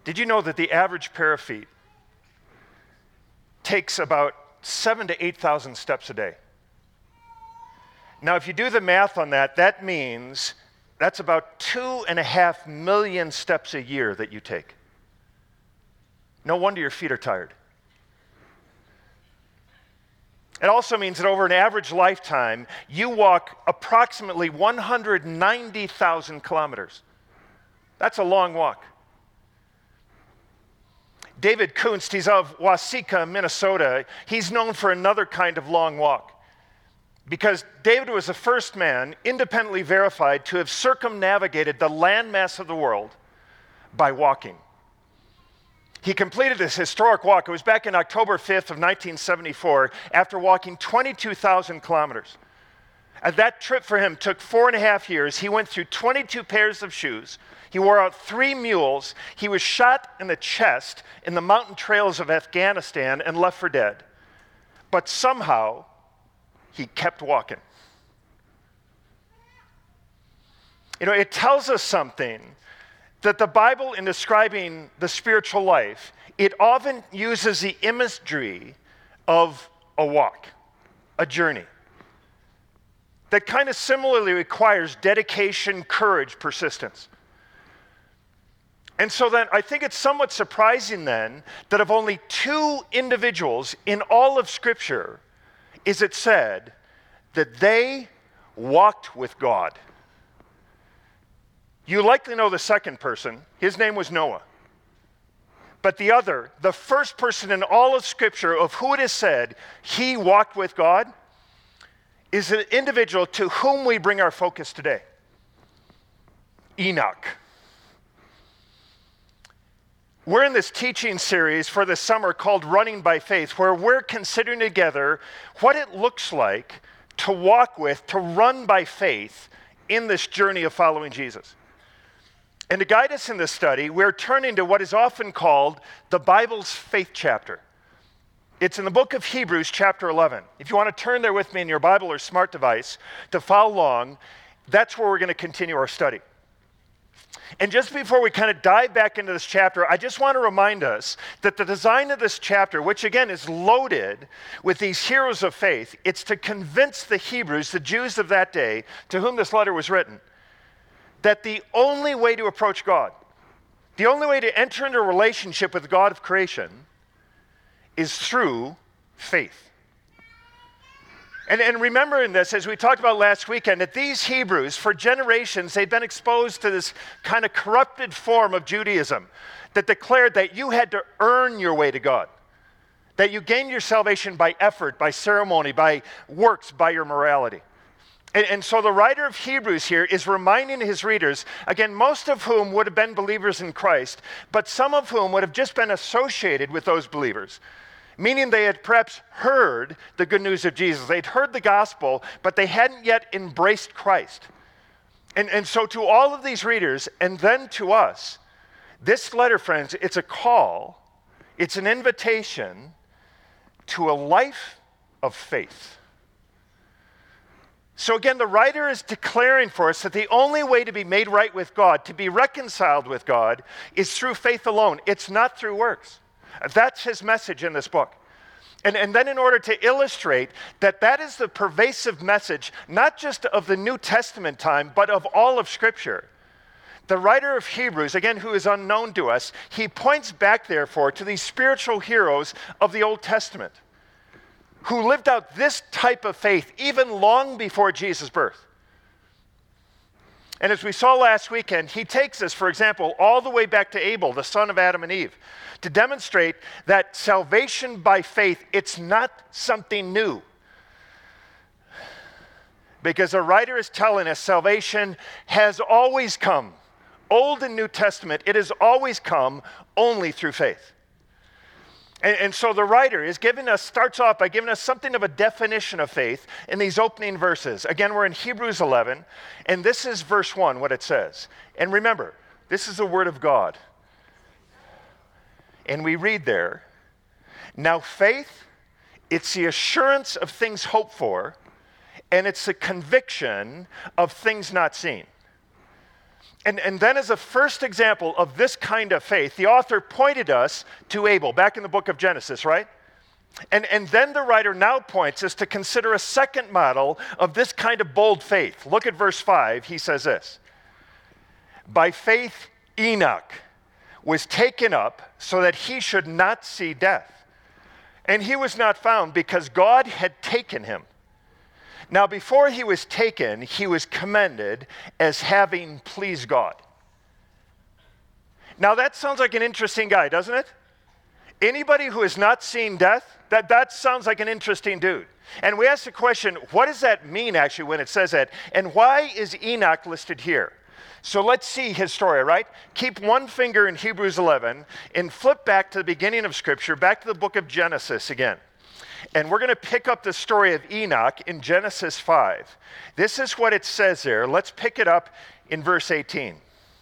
Did you know that the average pair of feet takes about 7,000 to 8,000 steps a day? Now, if you do the math on that, that means that's about 2.5 million steps a year that you take. No wonder your feet are tired. It also means that over an average lifetime, you walk approximately 190,000 kilometers. That's a long walk. David Kunst, he's of Waseca, Minnesota. He's known for another kind of long walk because David was the first man, independently verified, to have circumnavigated the landmass of the world by walking. He completed this historic walk. It was back in October 5th of 1974 after walking 22,000 kilometers. And that trip for him took 4.5 years. He went through 22 pairs of shoes. He wore out 3 mules. He was shot in the chest in the mountain trails of Afghanistan and left for dead. But somehow, he kept walking. You know, it tells us something that the Bible, in describing the spiritual life, it often uses the imagery of a walk, a journey, that kind of similarly requires dedication, courage, persistence. And so then I think it's somewhat surprising then that of only 2 individuals in all of Scripture is it said that they walked with God. You likely know the second person. His name was Noah. But the other, the first person in all of Scripture of who it is said he walked with God, is an individual to whom we bring our focus today. Enoch. We're in this teaching series for the summer called Running by Faith, where we're considering together what it looks like to walk with, to run by faith in this journey of following Jesus. And to guide us in this study, we're turning to what is often called the Bible's faith chapter. It's in the book of Hebrews, chapter 11. If you want to turn there with me in your Bible or smart device to follow along, that's where we're going to continue our study. And just before we kind of dive back into this chapter, I just want to remind us that the design of this chapter, which again is loaded with these heroes of faith, it's to convince the Hebrews, the Jews of that day, to whom this letter was written, that the only way to approach God, the only way to enter into a relationship with the God of creation is through faith. And remembering this, as we talked about last weekend, that these Hebrews, for generations, they've been exposed to this kind of corrupted form of Judaism that declared that you had to earn your way to God, that you gained your salvation by effort, by ceremony, by works, by your morality. And so the writer of Hebrews here is reminding his readers, again, most of whom would have been believers in Christ, but some of whom would have just been associated with those believers, meaning they had perhaps heard the good news of Jesus. They'd heard the gospel, but they hadn't yet embraced Christ. And so to all of these readers, and then to us, this letter, friends, it's a call, it's an invitation to a life of faith. So again, the writer is declaring for us that the only way to be made right with God, to be reconciled with God, is through faith alone. It's not through works. That's his message in this book. And then in order to illustrate that that is the pervasive message, not just of the New Testament time, but of all of Scripture, the writer of Hebrews, again, who is unknown to us, he points back, therefore, to these spiritual heroes of the Old Testament who lived out this type of faith even long before Jesus' birth. And as we saw last weekend, he takes us, for example, all the way back to Abel, the son of Adam and Eve, to demonstrate that salvation by faith, it's not something new. Because the writer is telling us salvation has always come. Old and New Testament, it has always come only through faith. And so the writer is starts off by giving us something of a definition of faith in these opening verses. Again, we're in Hebrews 11, and this is verse 1, what it says. And remember, this is the word of God. And we read there, now faith, it's the assurance of things hoped for, and it's the conviction of things not seen. And then as a first example of this kind of faith, the author pointed us to Abel, back in the book of Genesis, right? And then the writer now points us to consider a second model of this kind of bold faith. Look at verse 5. He says this: by faith Enoch was taken up so that he should not see death. And he was not found because God had taken him. Now, before he was taken, he was commended as having pleased God. Now, that sounds like an interesting guy, doesn't it? Anybody who has not seen death, that sounds like an interesting dude. And we ask the question, what does that mean actually when it says that? And why is Enoch listed here? So let's see his story, right? Keep one finger in Hebrews 11 and flip back to the beginning of Scripture, back to the book of Genesis again. And we're going to pick up the story of Enoch in Genesis 5. This is what it says there. Let's pick it up in verse 18.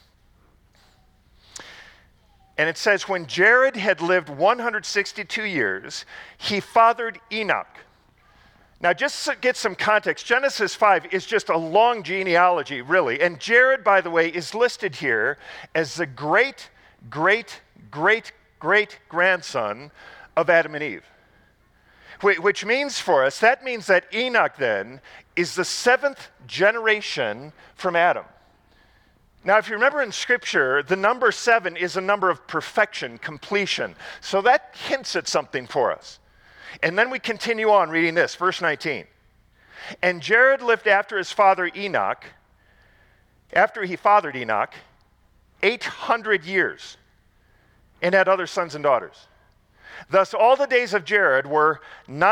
And it says, when Jared had lived 162 years, he fathered Enoch. Now, just to get some context, Genesis 5 is just a long genealogy, really. And Jared, by the way, is listed here as the great, great, great, great grandson of Adam and Eve. Which means for us, that means that Enoch then is the seventh generation from Adam. Now, if you remember in Scripture, the number 7 is a number of perfection, completion. So that hints at something for us. And then we continue on reading this, verse 19. And Jared lived after his father Enoch, after he fathered Enoch, 800 years, and had other sons and daughters. Thus all the days of Jared were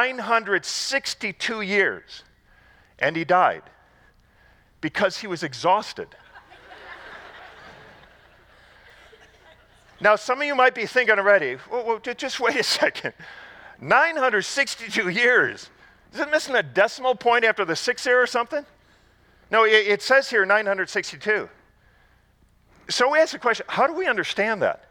962 years, and he died because he was exhausted. Now, some of you might be thinking already, well, just wait a second. 962 years. Is it missing a decimal point after the 6 there or something? No, it says here 962. So we ask the question, how do we understand that?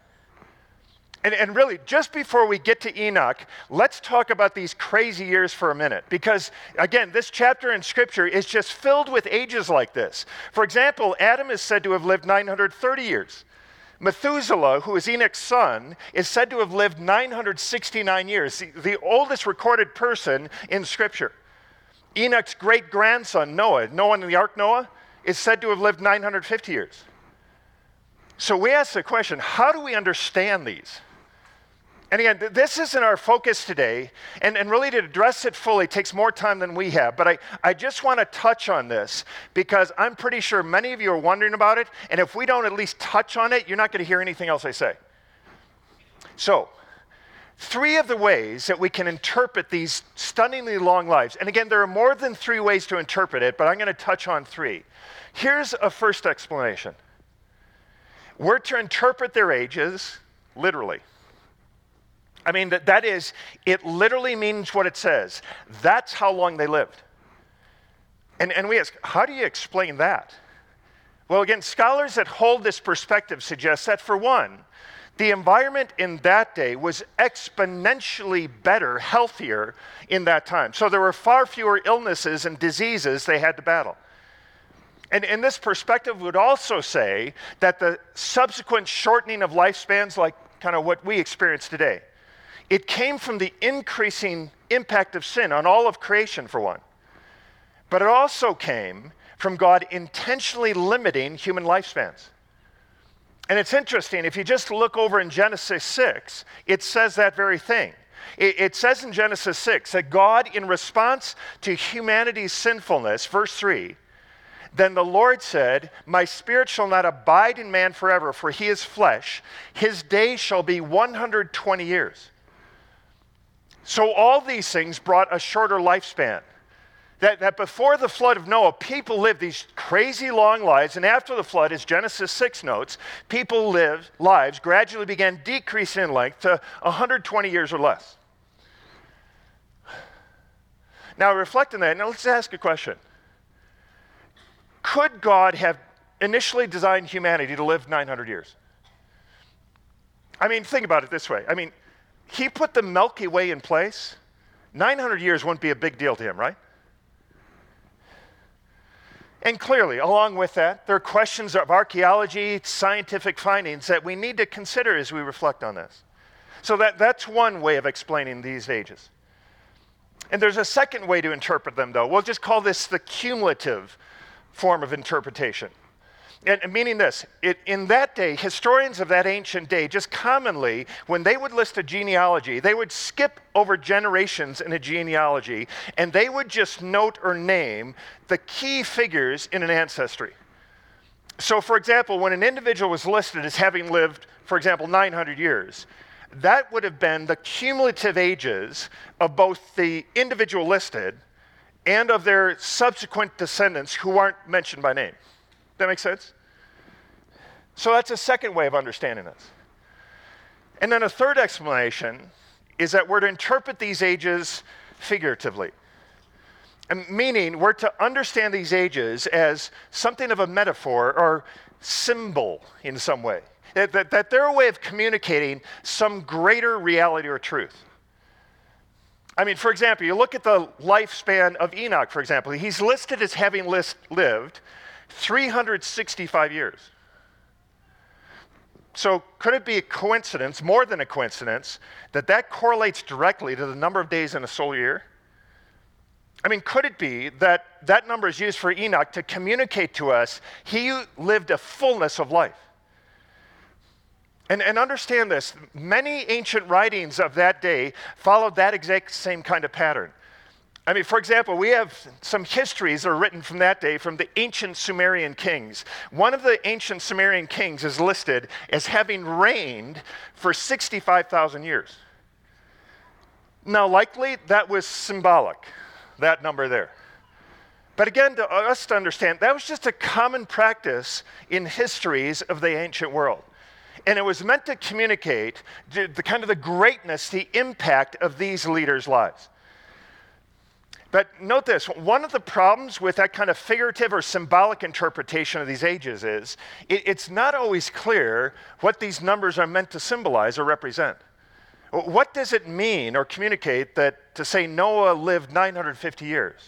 And really, just before we get to Enoch, let's talk about these crazy years for a minute. Because, again, this chapter in Scripture is just filled with ages like this. For example, Adam is said to have lived 930 years. Methuselah, who is Enoch's son, is said to have lived 969 years, the oldest recorded person in Scripture. Enoch's great-grandson, Noah in the Ark Noah, is said to have lived 950 years. So we ask the question, how do we understand these? And again, this isn't our focus today, and really to address it fully takes more time than we have, but I just want to touch on this because I'm pretty sure many of you are wondering about it, and if we don't at least touch on it, you're not going to hear anything else I say. So, 3 of the ways that we can interpret these stunningly long lives, and again, there are more than 3 ways to interpret it, but I'm going to touch on 3. Here's a first explanation. We're to interpret their ages literally. I mean, that is, it literally means what it says. That's how long they lived. And we ask, how do you explain that? Well, again, scholars that hold this perspective suggest that, for one, the environment in that day was exponentially better, healthier in that time. So there were far fewer illnesses and diseases they had to battle. And this perspective would also say that the subsequent shortening of lifespans, like kind of what we experience today, it came from the increasing impact of sin on all of creation, for one. But it also came from God intentionally limiting human lifespans. And it's interesting, if you just look over in Genesis 6, it says that very thing. It says in Genesis 6 that God, in response to humanity's sinfulness, verse 3, then the Lord said, my spirit shall not abide in man forever, for he is flesh. His days shall be 120 years. So all these things brought a shorter lifespan. That before the flood of Noah, people lived these crazy long lives, and after the flood, as Genesis 6 notes, lives gradually began decreasing in length to 120 years or less. Now reflect on that, now let's ask a question. Could God have initially designed humanity to live 900 years? I mean, think about it this way. I mean, he put the Milky Way in place. 900 years wouldn't be a big deal to him, right? And clearly, along with that, there are questions of archaeology, scientific findings that we need to consider as we reflect on this. So that's one way of explaining these ages. And there's a second way to interpret them, though. We'll just call this the cumulative form of interpretation. And meaning this, in that day, historians of that ancient day, just commonly, when they would list a genealogy, they would skip over generations in a genealogy, and they would just note or name the key figures in an ancestry. So, for example, when an individual was listed as having lived, for example, 900 years, that would have been the cumulative ages of both the individual listed and of their subsequent descendants who aren't mentioned by name. That make sense? So that's a second way of understanding this. And then a third explanation is that we're to interpret these ages figuratively. And meaning we're to understand these ages as something of a metaphor or symbol in some way. That they're a way of communicating some greater reality or truth. I mean, for example, you look at the lifespan of Enoch, for example. He's listed as having lived 365 years. So could it be a coincidence, more than a coincidence, that correlates directly to the number of days in a solar year? I mean, could it be that that number is used for Enoch to communicate to us he lived a fullness of life? And understand this, many ancient writings of that day followed that exact same kind of pattern. I mean, for example, we have some histories that are written from that day from the ancient Sumerian kings. One of the ancient Sumerian kings is listed as having reigned for 65,000 years. Now, likely that was symbolic, that number there. But again, to us to understand, that was just a common practice in histories of the ancient world. And it was meant to communicate the kind of the greatness, the impact of these leaders' lives. But note this, one of the problems with that kind of figurative or symbolic interpretation of these ages is it's not always clear what these numbers are meant to symbolize or represent. What does it mean or communicate that to say Noah lived 950 years?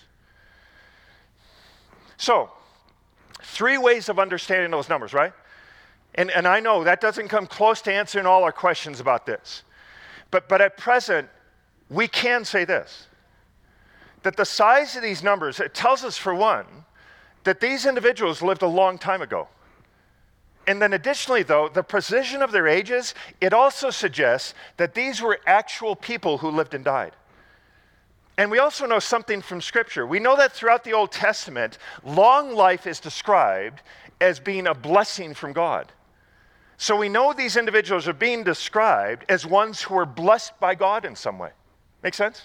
So, three ways of understanding those numbers, right? And I know that doesn't come close to answering all our questions about this. But at present, we can say this, that the size of these numbers, it tells us, for one, that these individuals lived a long time ago. And then additionally, though, the precision of their ages, it also suggests that these were actual people who lived and died. And we also know something from Scripture. We know that throughout the Old Testament, long life is described as being a blessing from God. So we know these individuals are being described as ones who were blessed by God in some way. Make sense?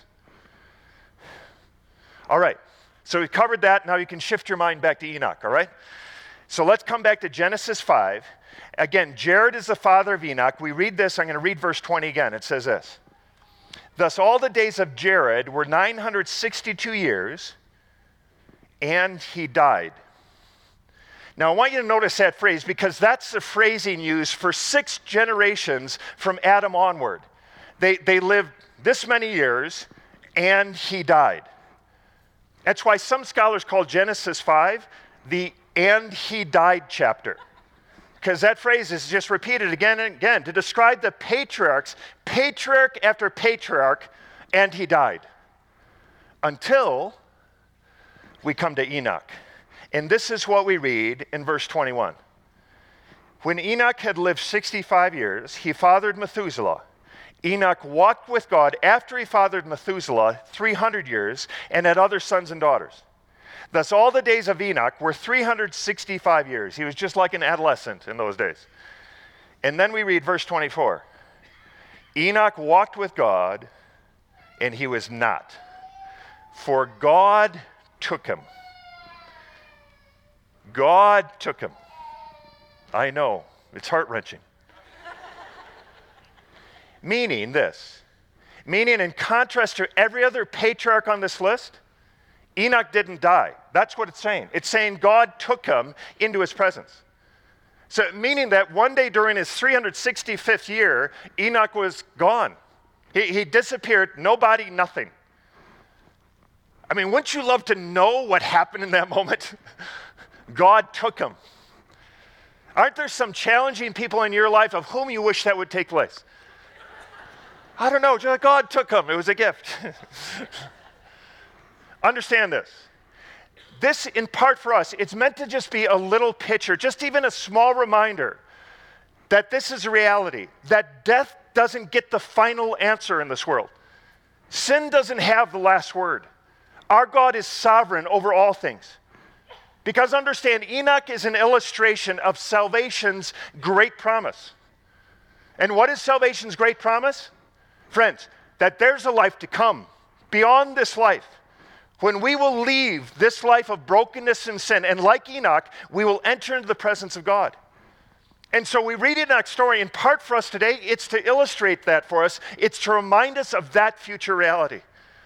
All right, so we covered that. Now you can shift your mind back to Enoch, all right? So let's come back to Genesis 5. Again, Jared is the father of Enoch. We read this. I'm going to read verse 20 again. It says this. Thus all the days of Jared were 962 years, and he died. Now, I want you to notice that phrase because that's the phrasing used for 6 generations from Adam onward. They lived this many years, and he died. That's why some scholars call Genesis 5 the "and he died" chapter. Because that phrase is just repeated again and again to describe the patriarchs, patriarch after patriarch, and he died. Until we come to Enoch. And this is what we read in verse 21. When Enoch had lived 65 years, he fathered Methuselah. Enoch walked with God after he fathered Methuselah 300 years and had other sons and daughters. Thus all the days of Enoch were 365 years. He was just like an adolescent in those days. And then we read verse 24. Enoch walked with God, and he was not, for God took him. God took him. I know, it's heart-wrenching. Meaning this, in contrast to every other patriarch on this list, Enoch didn't die. That's what it's saying. It's saying God took him into his presence. So meaning that one day during his 365th year, Enoch was gone. He disappeared, no body, nothing. I mean, wouldn't you love to know what happened in that moment? God took him. Aren't there some challenging people in your life of whom you wish that would take place? I don't know, just God took him. It was a gift. Understand this. This, in part for us, it's meant to just be a little picture, just even a small reminder that this is a reality, that death doesn't get the final answer in this world. Sin doesn't have the last word. Our God is sovereign over all things. Because understand, Enoch is an illustration of salvation's great promise. And what is salvation's great promise? Friends, that there's a life to come beyond this life, when we will leave this life of brokenness and sin, and like Enoch, we will enter into the presence of God. And so we read Enoch's story in part for us today. It's to illustrate that for us. It's to remind us of that future reality.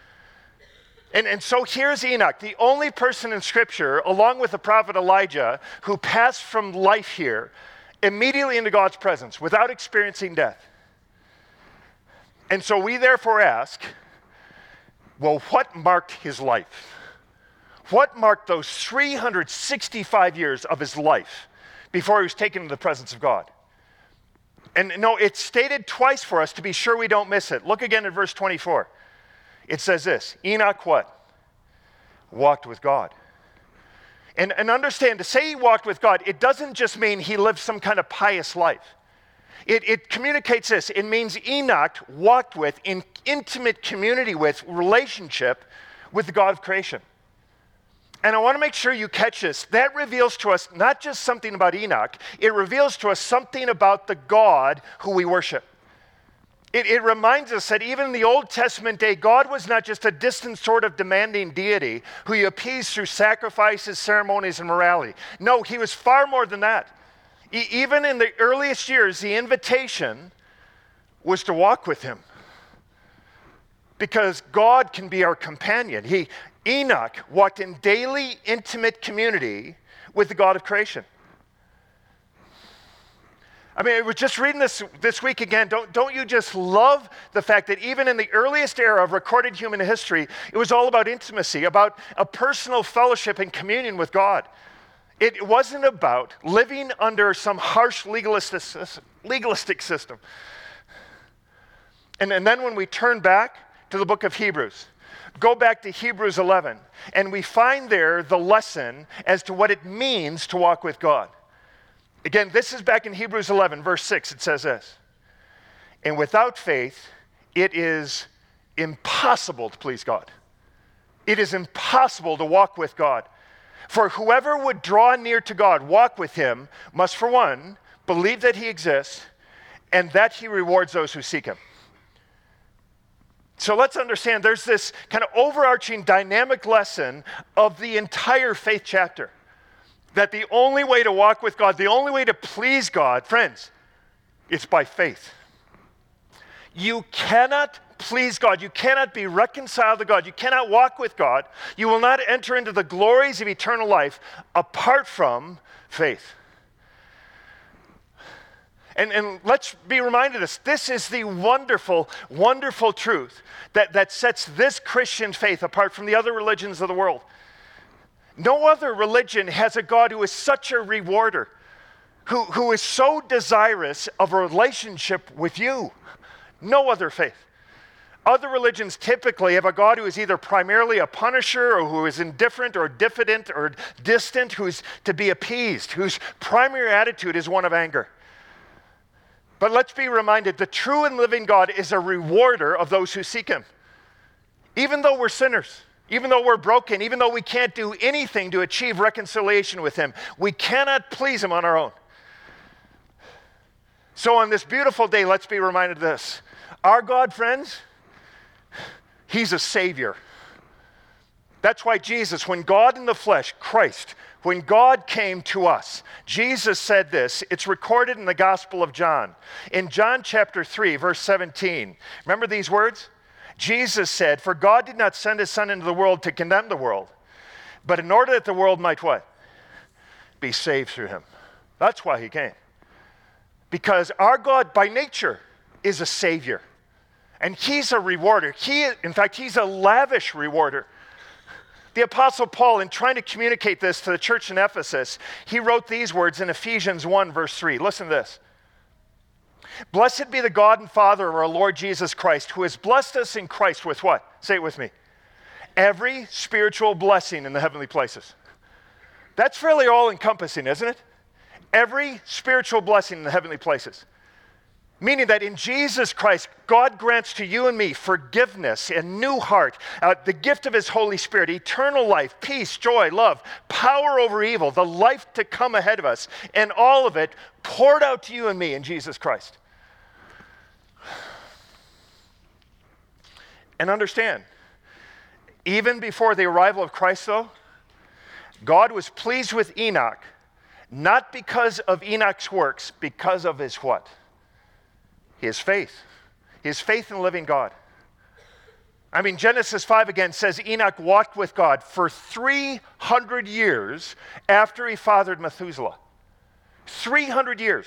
And so here's Enoch, the only person in Scripture, along with the prophet Elijah, who passed from life here immediately into God's presence without experiencing death. And so we therefore ask, well, what marked his life? What marked those 365 years of his life before he was taken into the presence of God? And no, it's stated twice for us to be sure we don't miss it. Look again at verse 24. It says this, Enoch what? Walked with God. And understand, to say he walked with God, it doesn't just mean he lived some kind of pious life. It communicates this. It means Enoch walked with, in intimate community with, relationship with the God of creation. And I want to make sure you catch this. That reveals to us not just something about Enoch, it reveals to us something about the God who we worship. It reminds us that even in the Old Testament day, God was not just a distant sort of demanding deity who you appease through sacrifices, ceremonies, and morality. No, he was far more than that. Even in the earliest years, the invitation was to walk with him, because God can be our companion. Enoch walked in daily, intimate community with the God of creation. I mean, we're just reading this week again. Don't you just love the fact that even in the earliest era of recorded human history, it was all about intimacy, about a personal fellowship and communion with God. It wasn't about living under some harsh legalistic system. And then when we turn back to the book of Hebrews, go back to Hebrews 11, and we find there the lesson as to what it means to walk with God. Again, this is back in Hebrews 11, verse 6. It says this, and without faith, it is impossible to please God. It is impossible to walk with God. For whoever would draw near to God, walk with him, must, for one, believe that he exists and that he rewards those who seek him. So let's understand there's this kind of overarching dynamic lesson of the entire faith chapter. That the only way to walk with God, the only way to please God, friends, it's by faith. You cannot please God. You cannot be reconciled to God. You cannot walk with God. You will not enter into the glories of eternal life apart from faith. And let's be reminded of this. This is the wonderful, wonderful truth that sets this Christian faith apart from the other religions of the world. No other religion has a God who is such a rewarder, who is so desirous of a relationship with you. No other faith. Other religions typically have a God who is either primarily a punisher or who is indifferent or diffident or distant, who's to be appeased, whose primary attitude is one of anger. But let's be reminded, the true and living God is a rewarder of those who seek him. Even though we're sinners, even though we're broken, even though we can't do anything to achieve reconciliation with him, we cannot please him on our own. So on this beautiful day, let's be reminded of this. Our God, friends, he's a savior. That's why Jesus, when God in the flesh, Christ, when God came to us, Jesus said this. It's recorded in the Gospel of John. In John chapter 3, verse 17, remember these words? Jesus said, for God did not send his Son into the world to condemn the world, but in order that the world might what? Be saved through him. That's why he came. Because our God by nature is a savior. And he's a rewarder. In fact, he's a lavish rewarder. The Apostle Paul, in trying to communicate this to the church in Ephesus, he wrote these words in Ephesians 1, verse 3. Listen to this. Blessed be the God and Father of our Lord Jesus Christ, who has blessed us in Christ with what? Say it with me. Every spiritual blessing in the heavenly places. That's fairly all-encompassing, isn't it? Every spiritual blessing in the heavenly places. Meaning that in Jesus Christ, God grants to you and me forgiveness, a new heart, the gift of his Holy Spirit, eternal life, peace, joy, love, power over evil, the life to come ahead of us, and all of it poured out to you and me in Jesus Christ. And understand, even before the arrival of Christ, though, God was pleased with Enoch, not because of Enoch's works, because of his what? His faith. His faith in the living God. I mean, Genesis 5 again says Enoch walked with God for 300 years after he fathered Methuselah. 300 years.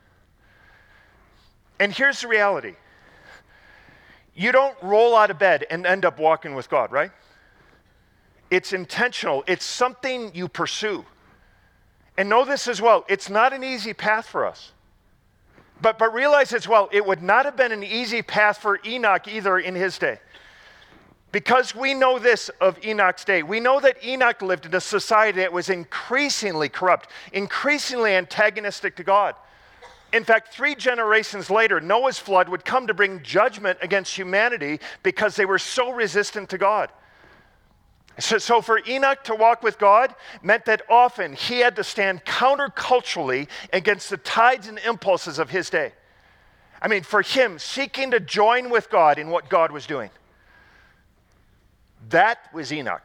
And here's the reality. You don't roll out of bed and end up walking with God, right? It's intentional. It's something you pursue. And know this as well. It's not an easy path for us. But realize as well, it would not have been an easy path for Enoch either in his day. Because we know this of Enoch's day. We know that Enoch lived in a society that was increasingly corrupt, increasingly antagonistic to God. In fact, 3 generations later, Noah's flood would come to bring judgment against humanity because they were so resistant to God. So for Enoch to walk with God meant that often he had to stand counterculturally against the tides and impulses of his day. I mean, for him, seeking to join with God in what God was doing. That was Enoch.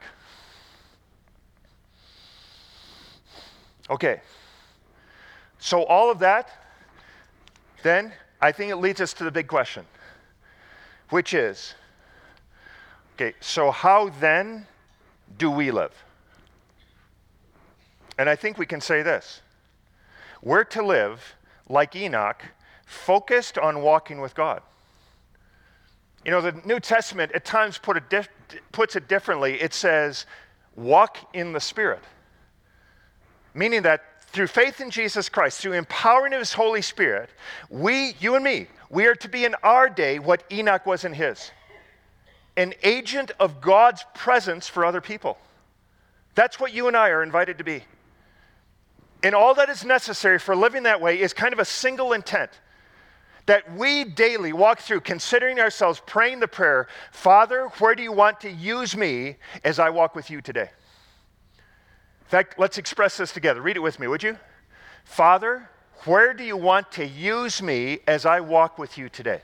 Okay. So all of that, then, I think it leads us to the big question, which is, okay, so how then do we live? And I think we can say this. We're to live like Enoch, focused on walking with God. You know, the New Testament at times puts it differently. It says, walk in the Spirit. Meaning that through faith in Jesus Christ, through empowering of his Holy Spirit, you and me, we are to be in our day what Enoch was in his. An agent of God's presence for other people. That's what you and I are invited to be. And all that is necessary for living that way is kind of a single intent. That we daily walk through considering ourselves, praying the prayer, Father, where do you want to use me as I walk with you today? In fact, let's express this together. Read it with me, would you? Father, where do you want to use me as I walk with you today?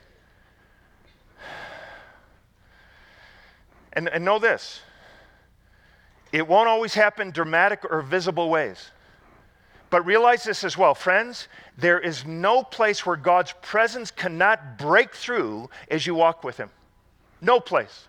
And know this, it won't always happen dramatic or visible ways. But realize this as well, friends, there is no place where God's presence cannot break through as you walk with him. No place.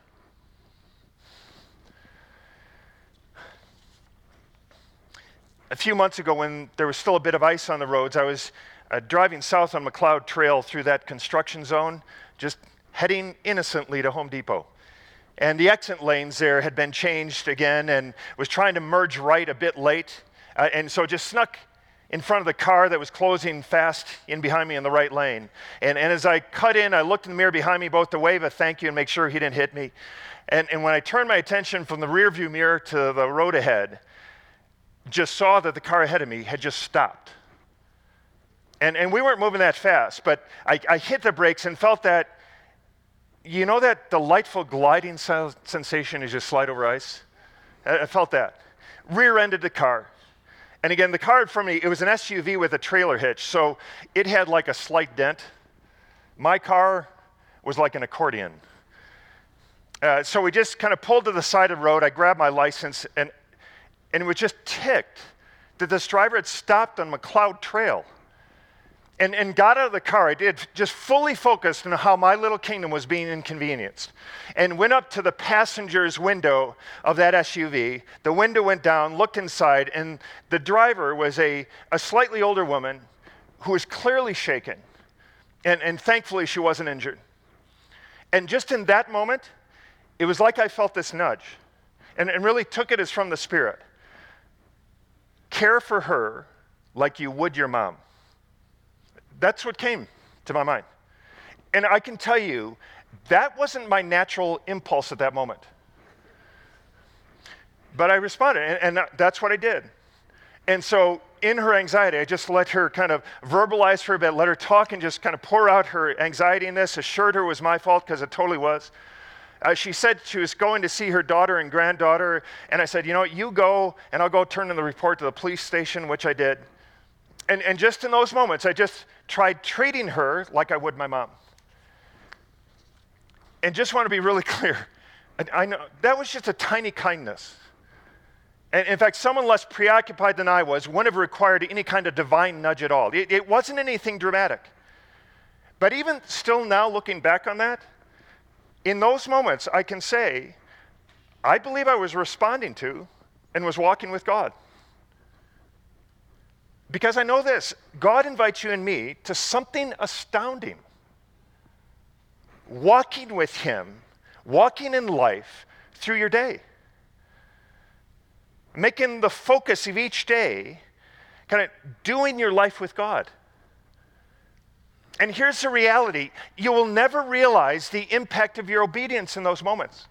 A few months ago when there was still a bit of ice on the roads, I was driving south on McLeod Trail through that construction zone, just heading innocently to Home Depot. And the exit lanes there had been changed again and was trying to merge right a bit late. And so just snuck in front of the car that was closing fast in behind me in the right lane. And as I cut in, I looked in the mirror behind me both to wave a thank you and make sure he didn't hit me. And when I turned my attention from the rear view mirror to the road ahead, just saw that the car ahead of me had just stopped. And we weren't moving that fast, but I hit the brakes and felt that, you know, that delightful gliding sensation as you slide over ice? I felt that. Rear-ended the car. And again, the car in front of me, it was an SUV with a trailer hitch, so it had like a slight dent. My car was like an accordion. So we just kind of pulled to the side of the road. I grabbed my license, and it was just ticked that this driver had stopped on McLeod Trail and got out of the car. I did, just fully focused on how my little kingdom was being inconvenienced, and went up to the passenger's window of that SUV. The window went down, looked inside, and the driver was a slightly older woman who was clearly shaken, and thankfully she wasn't injured. And just in that moment, it was like I felt this nudge. and really took it as from the Spirit. Care for her like you would your mom. That's what came to my mind. And I can tell you, that wasn't my natural impulse at that moment. But I responded, and that's what I did. And so in her anxiety, I just let her kind of verbalize for a bit, let her talk and just kind of pour out her anxiety in this, assured her it was my fault, because it totally was. She said she was going to see her daughter and granddaughter, and I said, you go, and I'll go turn in the report to the police station, which I did. And just in those moments, I just tried treating her like I would my mom. And just want to be really clear, I know that was just a tiny kindness. And in fact, someone less preoccupied than I was wouldn't have required any kind of divine nudge at all. It wasn't anything dramatic. But even still now, looking back on that, in those moments, I can say, I believe I was responding to and was walking with God. Because I know this, God invites you and me to something astounding. Walking with Him, walking in life through your day. Making the focus of each day, kind of doing your life with God. And here's the reality. You will never realize the impact of your obedience in those moments.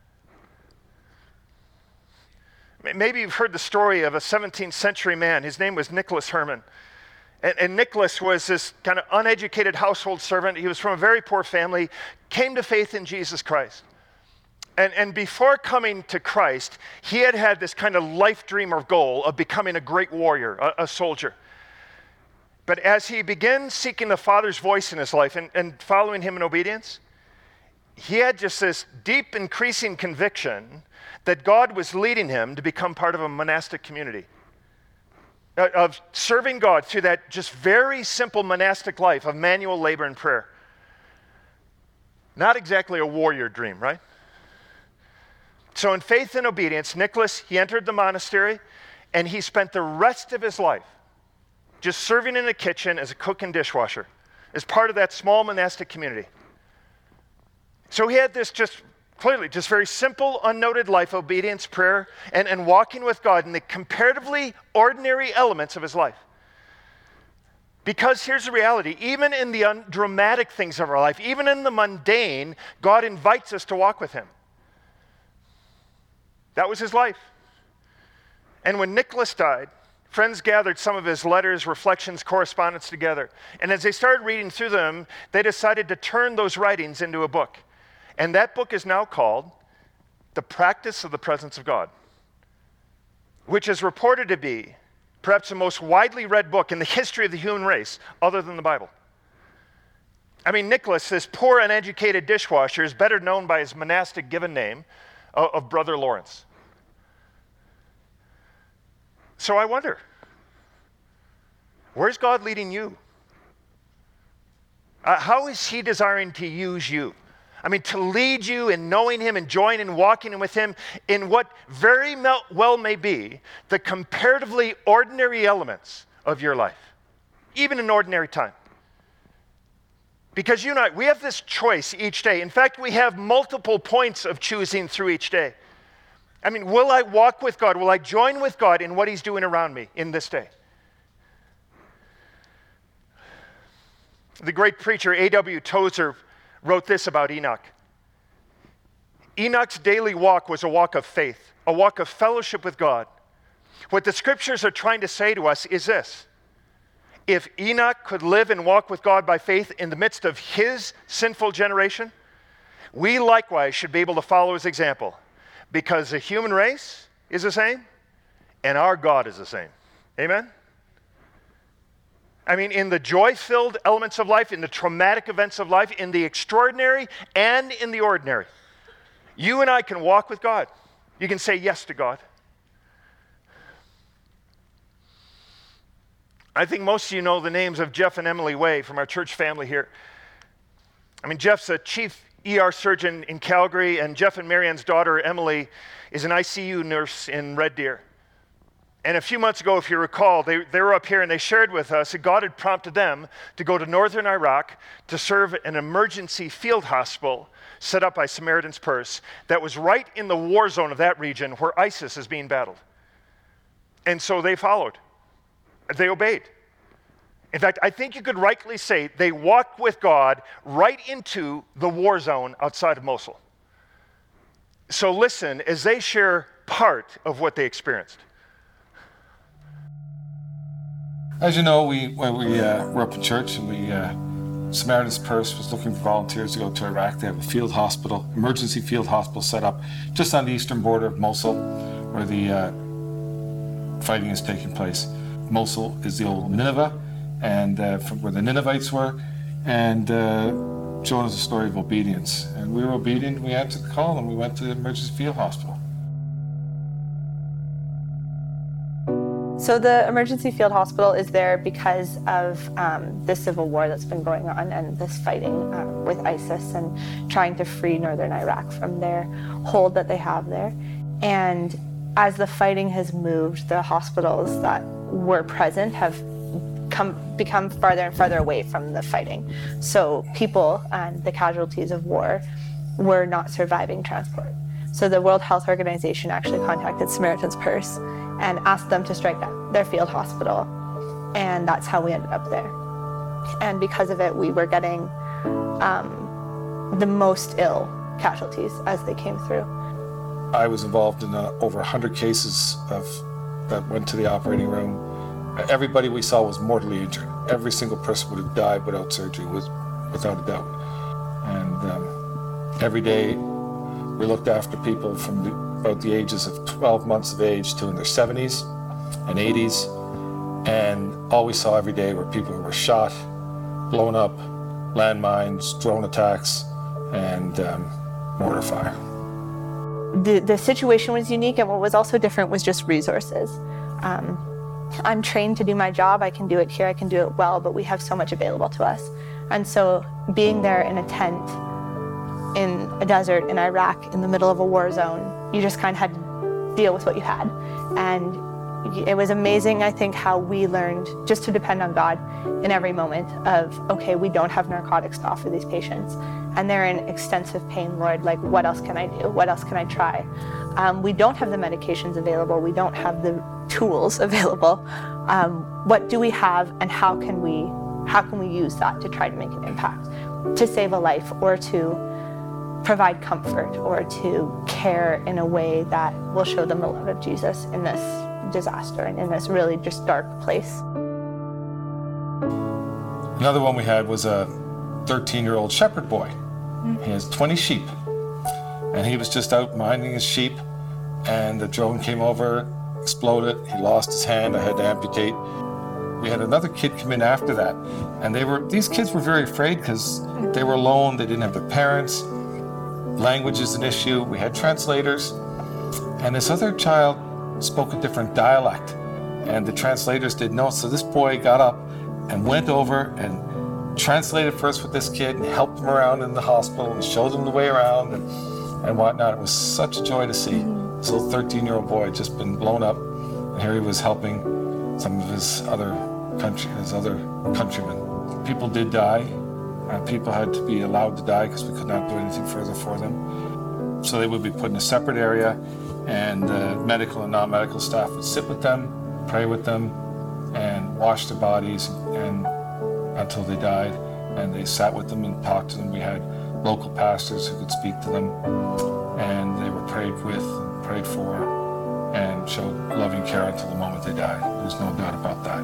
Maybe you've heard the story of a 17th century man. His name was Nicholas Herman. And Nicholas was this kind of uneducated household servant. He was from a very poor family, came to faith in Jesus Christ. And before coming to Christ, he had this kind of life dream or goal of becoming a great warrior, a soldier. But as he began seeking the Father's voice in his life and following Him in obedience, he had just this deep, increasing conviction that God was leading him to become part of a monastic community, of serving God through that just very simple monastic life of manual labor and prayer. Not exactly a warrior dream, right? So in faith and obedience, Nicholas, he entered the monastery, and he spent the rest of his life just serving in a kitchen as a cook and dishwasher, as part of that small monastic community. So he had this just very simple, unnoted life, obedience, prayer, and walking with God in the comparatively ordinary elements of his life. Because here's the reality, even in the undramatic things of our life, even in the mundane, God invites us to walk with Him. That was his life. And when Nicholas died, friends gathered some of his letters, reflections, correspondence together. And as they started reading through them, they decided to turn those writings into a book. And that book is now called The Practice of the Presence of God, which is reported to be perhaps the most widely read book in the history of the human race, other than the Bible. I mean, Nicholas, this poor, uneducated dishwasher, is better known by his monastic given name of Brother Lawrence. So I wonder, where's God leading you? How is He desiring to use you? I mean, to lead you in knowing Him, enjoying and walking with Him in what very well may be the comparatively ordinary elements of your life, even in ordinary time. Because you and I, we have this choice each day. In fact, we have multiple points of choosing through each day. I mean, will I walk with God? Will I join with God in what He's doing around me in this day? The great preacher A.W. Tozer wrote this about Enoch. Enoch's daily walk was a walk of faith, a walk of fellowship with God. What the scriptures are trying to say to us is this: if Enoch could live and walk with God by faith in the midst of his sinful generation, we likewise should be able to follow his example, because the human race is the same and our God is the same. Amen? I mean, in the joy-filled elements of life, in the traumatic events of life, in the extraordinary and in the ordinary, you and I can walk with God. You can say yes to God. I think most of you know the names of Jeff and Emily Way from our church family here. I mean, Jeff's a chief ER surgeon in Calgary, and Jeff and Marianne's daughter, Emily, is an ICU nurse in Red Deer. And a few months ago, if you recall, they were up here and they shared with us that God had prompted them to go to northern Iraq to serve an emergency field hospital set up by Samaritan's Purse that was right in the war zone of that region where ISIS is being battled. And so they followed. They obeyed. In fact, I think you could rightly say they walked with God right into the war zone outside of Mosul. So listen as they share part of what they experienced. As you know, when we were up in church and Samaritan's Purse was looking for volunteers to go to Iraq. They have a field hospital, emergency field hospital set up just on the eastern border of Mosul where the fighting is taking place. Mosul is the old Nineveh, and from where the Ninevites were, and showing us a story of obedience. And we were obedient, we answered the call, and we went to the emergency field hospital. So the emergency field hospital is there because of the civil war that's been going on and this fighting with ISIS and trying to free northern Iraq from their hold that they have there. And as the fighting has moved, the hospitals that were present have become farther and farther away from the fighting. So people and the casualties of war were not surviving transport. So the World Health Organization actually contacted Samaritan's Purse and asked them to strike their field hospital. And that's how we ended up there. And because of it, we were getting the most ill casualties as they came through. I was involved in over 100 cases that went to the operating room. Everybody we saw was mortally injured. Every single person would have died without surgery, without a doubt. And every day we looked after people from about the ages of 12 months of age to in their 70s and 80s. And all we saw every day were people who were shot, blown up, landmines, drone attacks, and mortar fire. The situation was unique, and what was also different was just resources. I'm trained to do my job. I can do it here, I can do it well, but we have so much available to us. And so being there in a tent in a desert in Iraq in the middle of a war zone, you just kind of had to deal with what you had. And it was amazing, I think, how we learned just to depend on God in every moment of, okay, we don't have narcotics to offer these patients, and they're in extensive pain, Lord, like what else can I do? What else can I try? We don't have the medications available. We don't have the tools available. What do we have, and how can we use that to try to make an impact, to save a life, or to provide comfort, or to care in a way that will show them the love of Jesus in this disaster and in this really just dark place. Another one we had was a 13-year-old shepherd boy. He has 20 sheep, and he was just out minding his sheep, and the drone came over, exploded, he lost his hand, I had to amputate. We had another kid come in after that, and these kids were very afraid because they were alone, they didn't have their parents. Language is an issue. We had translators, and this other child spoke a different dialect, and the translators didn't know. So this boy got up and went over and translated first with this kid and helped him around in the hospital and showed him the way around and whatnot. It was such a joy to see. This little 13-year-old boy had just been blown up, and here he was helping some of his other countrymen. People did die. People had to be allowed to die because we could not do anything further for them. So they would be put in a separate area, and the medical and non-medical staff would sit with them, pray with them, and wash their bodies and until they died. And they sat with them and talked to them. We had local pastors who could speak to them, and they were prayed with, prayed for, and showed loving care until the moment they died. There's no doubt about that.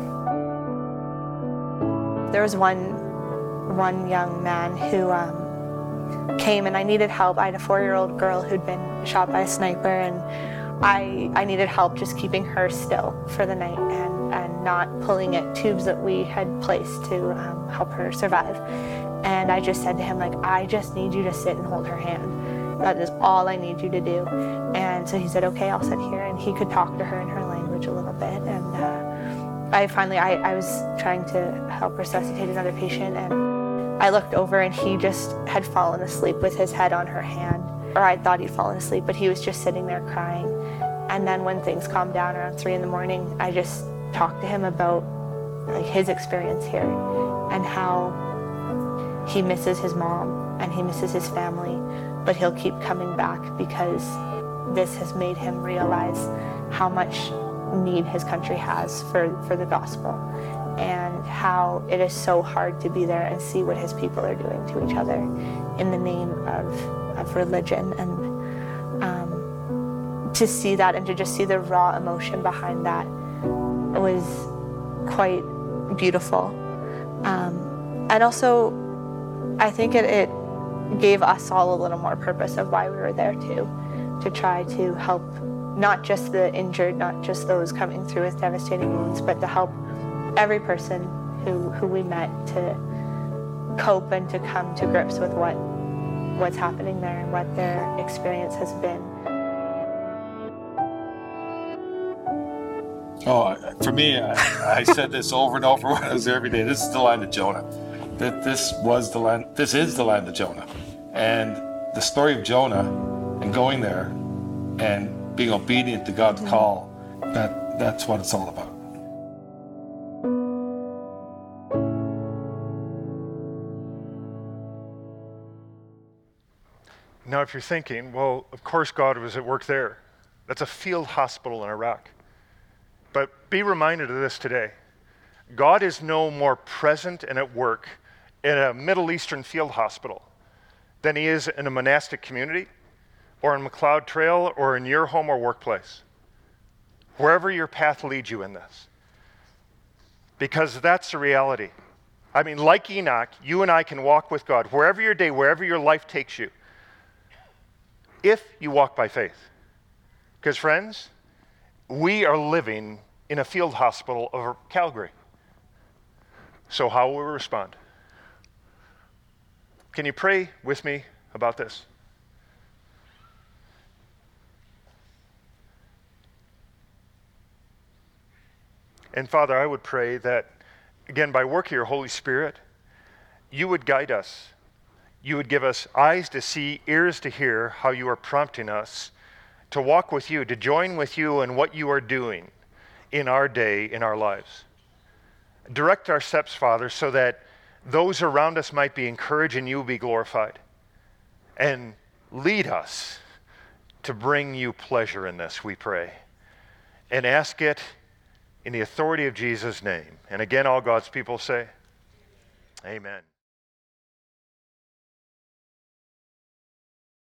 There was one young man who came, and I needed help. I had a 4-year-old girl who'd been shot by a sniper, and I needed help just keeping her still for the night and not pulling at tubes that we had placed to help her survive. And I just said to him, like, I just need you to sit and hold her hand. That is all I need you to do. And so he said, okay, I'll sit here. And he could talk to her in her language a little bit. And I was trying to help resuscitate another patient, and I looked over, and he just had fallen asleep with his head on her hand. Or I thought he'd fallen asleep, but he was just sitting there crying. And then when things calmed down around 3 a.m, I just talked to him about like his experience here and how he misses his mom and he misses his family, but he'll keep coming back because this has made him realize how much need his country has for the gospel, and how it is so hard to be there and see what his people are doing to each other in the name of religion, and to see that and to just see the raw emotion behind that was quite beautiful. And also, I think it gave us all a little more purpose of why we were there too, to try to help not just the injured, not just those coming through with devastating wounds, but to help every person who we met to cope and to come to grips with what's happening there and what their experience has been. Oh, for me, I said this over and over when I was there every day. This is the land of Jonah. This is the land of Jonah. And the story of Jonah and going there and being obedient to God's call, that's what it's all about. Now, if you're thinking, well, of course God was at work there. That's a field hospital in Iraq. But be reminded of this today. God is no more present and at work in a Middle Eastern field hospital than he is in a monastic community or in McLeod Trail or in your home or workplace. Wherever your path leads you in this. Because that's the reality. I mean, like Enoch, you and I can walk with God wherever your day, wherever your life takes you, if you walk by faith. Because friends, we are living in a field hospital of Calgary. So how will we respond? Can you pray with me about this? And Father, I would pray that, again, by work of your Holy Spirit, you would guide us. You would give us eyes to see, ears to hear how you are prompting us to walk with you, to join with you in what you are doing in our day, in our lives. Direct our steps, Father, so that those around us might be encouraged and you will be glorified. And lead us to bring you pleasure in this, we pray. And ask it in the authority of Jesus' name. And again, all God's people say, amen.